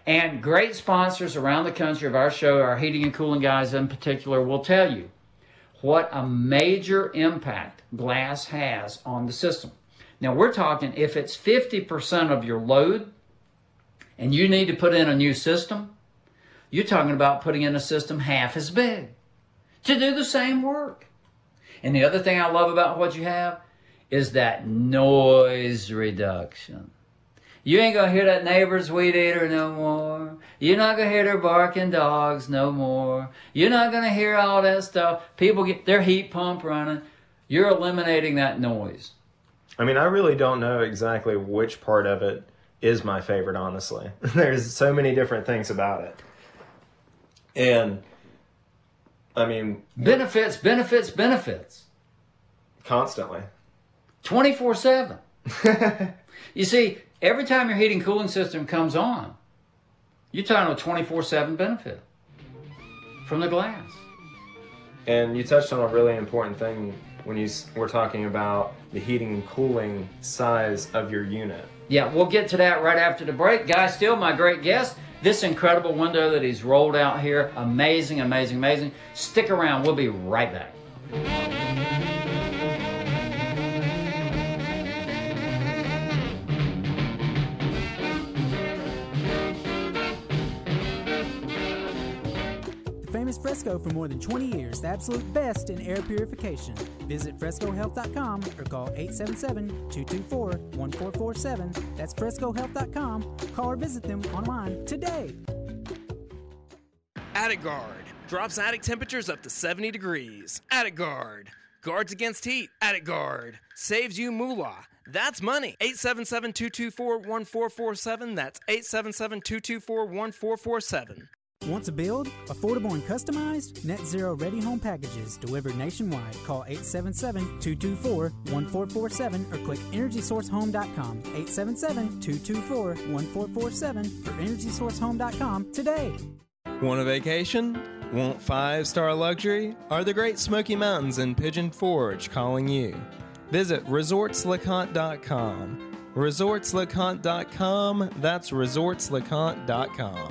And great sponsors around the country of our show, our heating and cooling guys in particular, will tell you what a major impact glass has on the system. Now, we're talking if it's fifty percent of your load and you need to put in a new system, you're talking about putting in a system half as big to do the same work. And the other thing I love about what you have is that noise reduction. You ain't gonna hear that neighbor's weed eater no more. You're not gonna hear their barking dogs no more. You're not gonna hear all that stuff. People get their heat pump running. You're eliminating that noise. I mean, I really don't know exactly which part of it is my favorite, honestly. There's so many different things about it. And, I mean... Benefits, benefits, benefits. Constantly. twenty-four seven. You see, every time your heating cooling system comes on, you're talking a twenty-four seven benefit from the glass. And you touched on a really important thing when you were talking about the heating and cooling size of your unit. Yeah, we'll get to that right after the break. Guy Steele, my great guest. This incredible window that he's rolled out here, amazing, amazing, amazing. Stick around. We'll be right back. Famous Fresco for more than twenty years, the absolute best in air purification. Visit fresco health dot com or call eight seven seven, two two four, one four four seven. That's fresco health dot com. Call or visit them online today. Attic Guard drops attic temperatures up to seventy degrees. Attic Guard guards against heat. Attic Guard saves you moolah. That's money. eight seven seven, two two four, one four four seven. That's eight seven seven, two two four, one four four seven. Want to build? Affordable and customized? Net Zero Ready Home Packages delivered nationwide. Call eight seven seven, two two four, one four four seven or click energy source home dot com. eight seven seven, two two four, one four four seven or energy source home dot com today. Want a vacation? Want five-star luxury? Are the Great Smoky Mountains in Pigeon Forge calling you? Visit resorts lecompte dot com. resorts lecompte dot com. That's resorts lecompte dot com.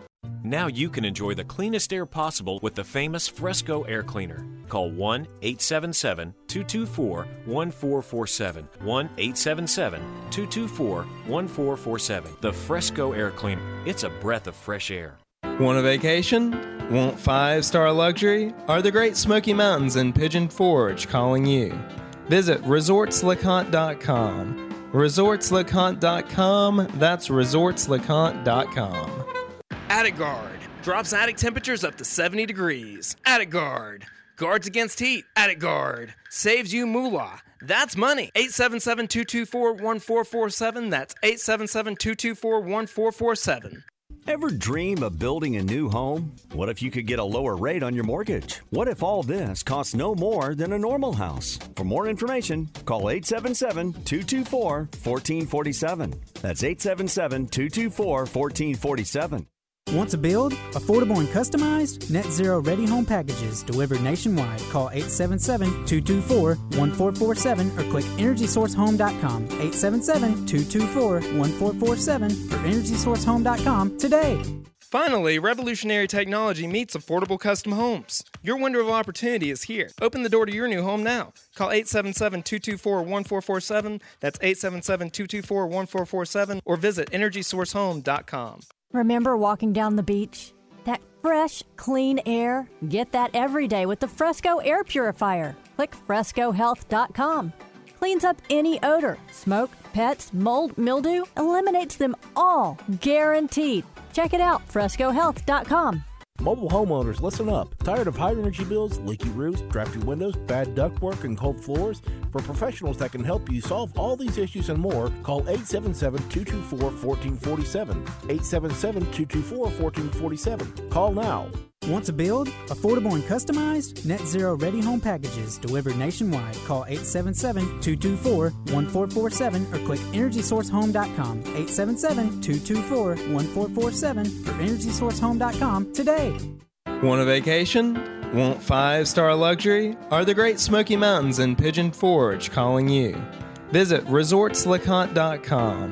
Now you can enjoy the cleanest air possible with the famous Fresco Air Cleaner. Call one eight seven seven, two two four, one four four seven. one eight seven seven, two two four, one four four seven. The Fresco Air Cleaner. It's a breath of fresh air. Want a vacation? Want five-star luxury? Are the Great Smoky Mountains in Pigeon Forge calling you? Visit resorts lecompte dot com. resorts lecompte dot com. That's resorts lecompte dot com. Attic Guard drops attic temperatures up to seventy degrees. Attic Guard guards against heat. Attic Guard saves you moolah. That's money. eight seven seven, two two four, one four four seven. That's eight seven seven, two two four, one four four seven. Ever dream of building a new home? What if you could get a lower rate on your mortgage? What if all this costs no more than a normal house? For more information, call eight seven seven, two two four, one four four seven. That's eight seven seven, two two four, one four four seven. Want to build? Affordable and customized? Net Zero Ready Home Packages delivered nationwide. Call eight seven seven, two two four, one four four seven or click energy source home dot com. eight seven seven, two two four, one four four seven or energy source home dot com today. Finally, revolutionary technology meets affordable custom homes. Your window of opportunity is here. Open the door to your new home now. Call eight seven seven, two two four, one four four seven. That's eight seven seven, two two four, one four four seven or visit energy source home dot com. Remember walking down the beach? That fresh, clean air? Get that every day with the Fresco Air Purifier. Click fresco health dot com. Cleans up any odor, smoke, pets, mold, mildew, eliminates them all, guaranteed. Check it out, fresco health dot com. Mobile homeowners, listen up. Tired of high energy bills, leaky roofs, drafty windows, bad ductwork, and cold floors? For professionals that can help you solve all these issues and more, call eight seven seven, two two four, one four four seven. eight seven seven, two two four, one four four seven. Call now. Want to build? Affordable and customized? Net Zero Ready Home Packages delivered nationwide. Call eight seven seven, two two four, one four four seven or click energy source home dot com. eight seven seven, two two four, one four four seven or energy source home dot com today. Want a vacation? Want five-star luxury? Are the Great Smoky Mountains in Pigeon Forge calling you? Visit resorts lecompte dot com.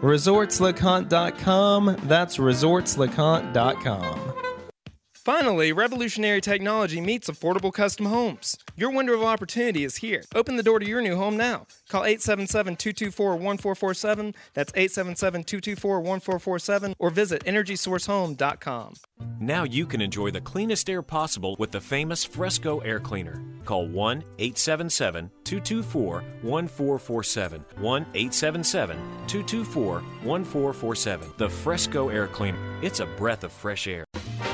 resorts lecompte dot com. That's resorts lecompte dot com. Finally, revolutionary technology meets affordable custom homes. Your window of opportunity is here. Open the door to your new home now. Call eight seven seven, two two four, one four four seven. That's eight seven seven, two two four, one four four seven or visit energy source home dot com. Now you can enjoy the cleanest air possible with the famous Fresco Air Cleaner. Call one eight seven seven, two two four, one four four seven. one eight seven seven, two two four, one four four seven. The Fresco Air Cleaner. It's a breath of fresh air.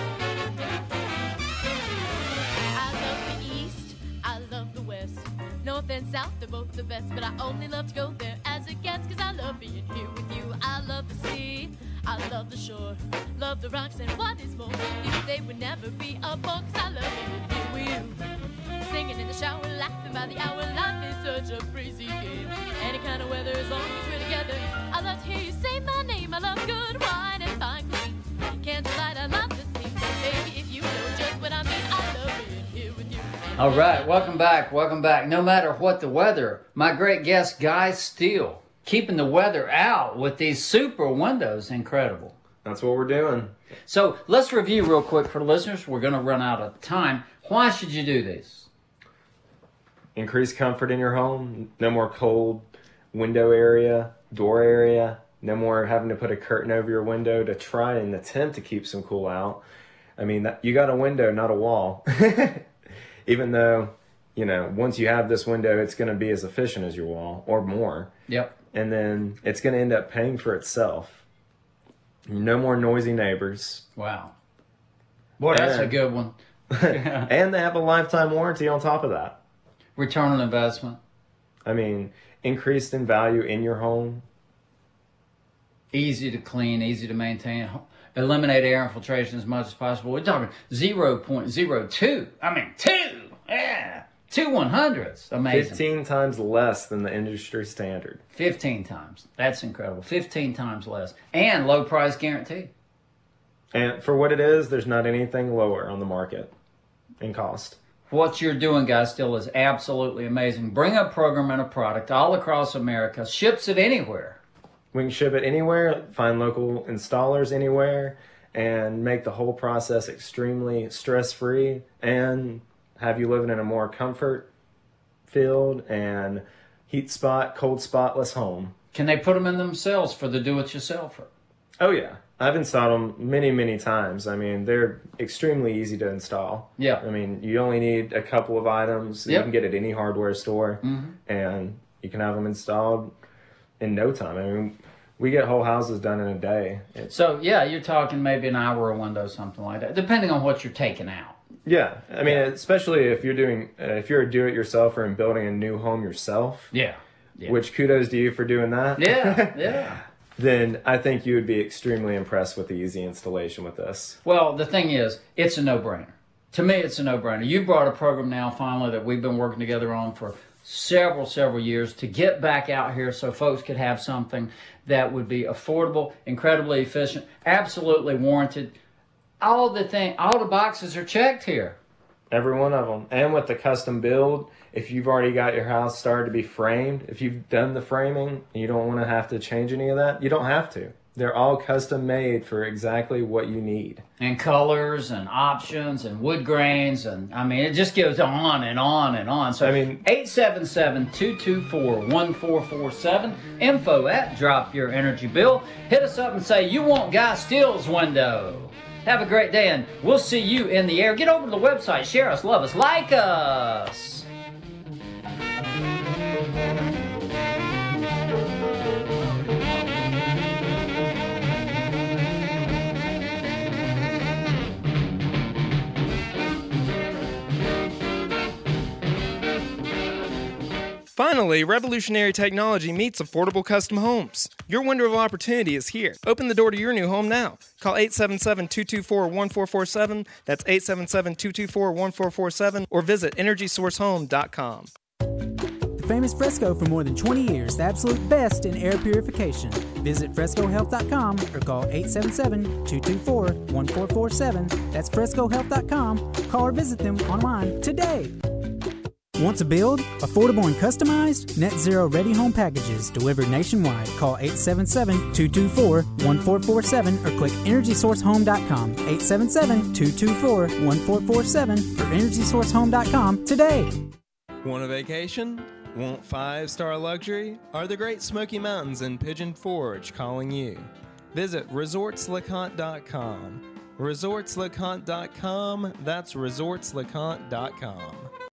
North and south, they're both the best, but I only love to go there as it gets, cause I love being here with you. I love the sea, I love the shore, love the rocks, and what is more, if they would never be a bore, cause I love being here with you. Singing in the shower, laughing by the hour, life is such a breezy game. Any kind of weather, as long as we're together. I love to hear you say my name, I love good wine and fine cuisine. Candlelight, I love the scene, baby, if you know just what I mean, I love being here with you. All right, welcome back, welcome back. No matter what the weather, my great guest, Guy Steele, keeping the weather out with these super windows. Incredible. That's what we're doing. So let's review real quick for the listeners. We're going to run out of time. Why should you do these? Increase comfort in your home. No more cold window area, door area. No more having to put a curtain over your window to try and attempt to keep some cool out. I mean, that, you got a window, not a wall. Even though, you know, once you have this window, it's going to be as efficient as your wall or more. Yep. And then it's going to end up paying for itself. No more noisy neighbors. Wow. Boy, that's and, a good one. And they have a lifetime warranty on top of that. Return on investment. I mean, increased in value in your home. Easy to clean, easy to maintain. Eliminate air infiltration as much as possible. We're talking zero point zero two. I mean, two. Yeah. Two one hundredths. Amazing. fifteen times less than the industry standard. fifteen times. That's incredible. fifteen times less. And low price guarantee. And for what it is, there's not anything lower on the market in cost. What you're doing, guys, still is absolutely amazing. Bring a program and a product all across America. Ships it anywhere. We can ship it anywhere, find local installers anywhere, and make the whole process extremely stress-free and have you living in a more comfort-filled and heat spot, cold spotless home. Can they put them in themselves for the do-it-yourselfer? Oh, yeah. I've installed them many, many times. I mean, they're extremely easy to install. Yeah. I mean, you only need a couple of items. Yep. You can get it at any hardware store, mm-hmm. and you can have them installed in no time. I mean, we get whole houses done in a day. It's, so, yeah, you're talking maybe an hour a window, something like that, depending on what you're taking out. Yeah. I mean, especially if you're doing, uh, if you're a do-it-yourselfer and building a new home yourself. Yeah. yeah. Which kudos to you for doing that. Yeah, yeah. Then I think you would be extremely impressed with the easy installation with this. Well, the thing is, it's a no-brainer. To me, it's a no-brainer. You brought a program now, finally, that we've been working together on for several, several years to get back out here so folks could have something that would be affordable, incredibly efficient, absolutely warranted. All the thing, all the boxes are checked here. Every one of them. And with the custom build, if you've already got your house started to be framed, if you've done the framing and you don't want to have to change any of that, you don't have to. They're all custom made for exactly what you need. And colors and options and wood grains. And I mean, it just goes on and on and on. So I mean, eight seven seven, two two four, one four four seven. Info at Drop Your Energy Bill. Hit us up and say you want Guy Steele's window. Have a great day, and we'll see you in the air. Get over to the website. Share us, love us, like us. Finally, revolutionary technology meets affordable custom homes. Your window of opportunity is here. Open the door to your new home now. Call eight seven seven, two two four, one four four seven. That's eight seven seven, two two four, one four four seven or visit energy source home dot com. The famous Fresco for more than twenty years, the absolute best in air purification. Visit fresco health dot com or call eight seven seven, two two four, one four four seven. That's fresco health dot com. Call or visit them online today. Want to build? Affordable and customized? Net Zero Ready Home Packages delivered nationwide. Call eight seven seven, two two four, one four four seven or click energy source home dot com. eight seven seven, two two four, one four four seven or energy source home dot com today. Want a vacation? Want five-star luxury? Are the Great Smoky Mountains in Pigeon Forge calling you? Visit resorts lecompte dot com. resorts lecompte dot com. That's resorts lecompte dot com.